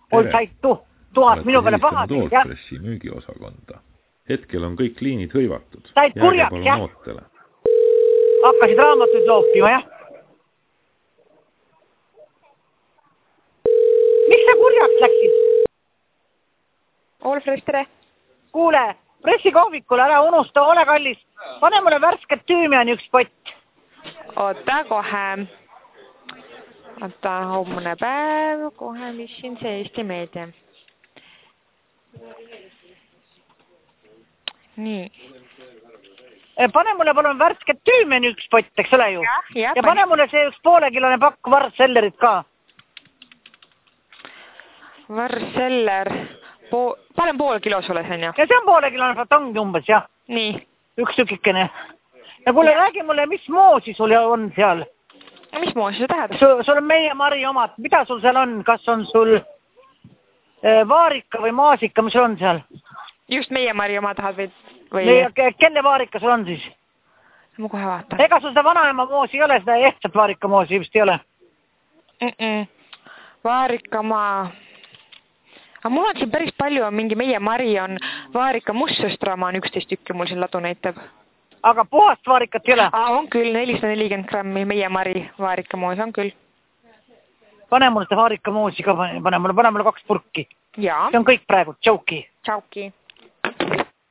Ol said tuhast minu peale pahad. Tootpressi müügiosakonda. Hetkel on kõik liinid hõivatud. Said kurjaks, jah? Hakkasid raamatuid loopima, jah? Miks sa kurjaks läksid? Olfres, tere. Kuule, pressikohvikule ära unusta, ole kallis. Pane mulle värsket tüümiani üks pott. Oota kohe. Oota, homne päev. Kohe, mis siin see Eesti Meedia. Nii. Pane mulle palun värsket tüümiani üks pott, eks ole ju? Ja pane mulle see üks poolekilone pakk varssellerit ka. Varsseller. Panen pool kilo sulle sen, jah? Ja see on poolekilone fatongi umbes, jah. Nii. Üks tükikene. Ja kuule, räägi mulle, mis moosi sul on seal? Mis moosi sa tahad? Sul on meie Mari omad. Mida sul seal on? Kas on sul vaarika või maasika, mis sul on seal? Just meie Mari oma tahad või? Kelle vaarika sul on siis? Ma kohe vaatan. Ega sul seda vanaema moosi ei ole, seda ehtsat vaarika moosi vist ei ole? Vaarika maa... Aga mul on siin päris palju, mingi meie Mari on vaarika mustsõstrama on 11 tükki mul siin ladu näitab. Aga puhast vaarikat ei ole? On küll, 440 grammi meie Mari vaarika moos on küll. Pane mulle seda vaarika moosi ka, pane mulle 2 purki. Jaa. See on kõik praegu, tšauki. Tšauki.